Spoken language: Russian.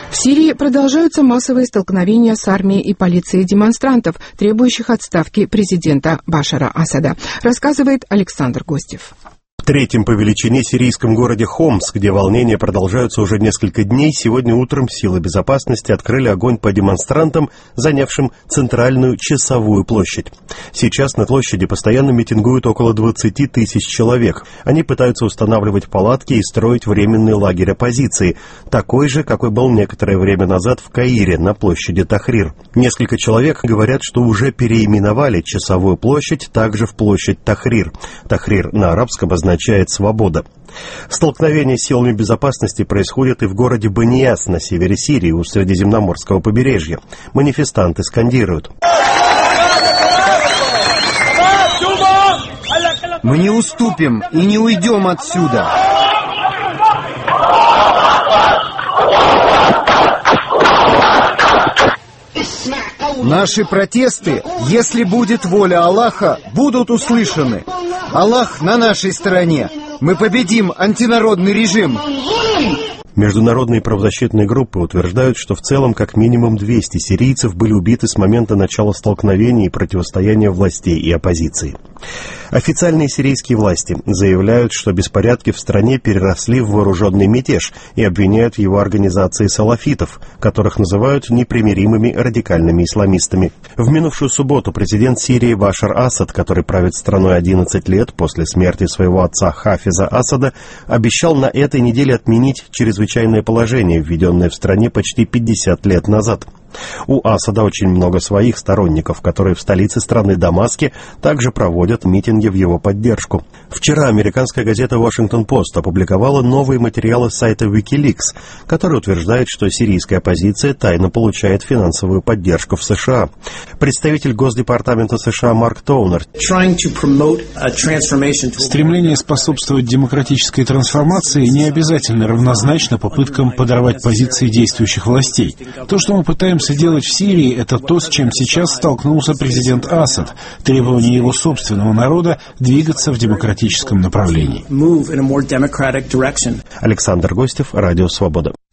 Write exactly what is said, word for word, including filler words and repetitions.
В Сирии продолжаются массовые столкновения с армией и полицией демонстрантов, требующих отставки президента Башара Асада, рассказывает Александр Гостев. В третьем по величине сирийском городе Хомс, где волнения продолжаются уже несколько дней, сегодня утром силы безопасности открыли огонь по демонстрантам, занявшим центральную Часовую площадь. Сейчас на площади постоянно митингуют около двадцати тысяч человек. Они пытаются устанавливать палатки и строить временный лагерь оппозиции, такой же, какой был некоторое время назад в Каире на площади Тахрир. Несколько человек говорят, что уже переименовали Часовую площадь также в площадь Тахрир. Тахрир на арабском означает означает «свобода». Столкновения с силами безопасности происходят и в городе Банияс на севере Сирии у Средиземноморского побережья. Манифестанты скандируют: «Мы не уступим и не уйдем отсюда!» Наши протесты, если будет воля Аллаха, будут услышаны. Аллах на нашей стороне. Мы победим антинародный режим. Международные правозащитные группы утверждают, что в целом как минимум двести сирийцев были убиты с момента начала столкновений и противостояния властей и оппозиции. Официальные сирийские власти заявляют, что беспорядки в стране переросли в вооруженный мятеж и обвиняют в его организации салафитов, которых называют непримиримыми радикальными исламистами. В минувшую субботу президент Сирии Башар Асад, который правит страной одиннадцать лет после смерти своего отца Хафиза Асада, обещал на этой неделе отменить чрезвычайное положение, введенное в стране почти пятьдесят лет назад. У Асада очень много своих сторонников, которые в столице страны Дамаске также проводят митинги в его поддержку. Вчера американская газета «Вашингтон-Пост» опубликовала новые материалы сайта Wikileaks, который утверждает, что сирийская оппозиция тайно получает финансовую поддержку в США. Представитель Госдепартамента США Марк Тоунер: стремление способствовать демократической трансформации не обязательно равнозначно попыткам подорвать позиции действующих властей. То, что мы пытаемся делать в Сирии, это то, с чем сейчас столкнулся президент Асад, требование его собственного народа двигаться в демократическом направлении. Александр Гостев, Радио Свобода.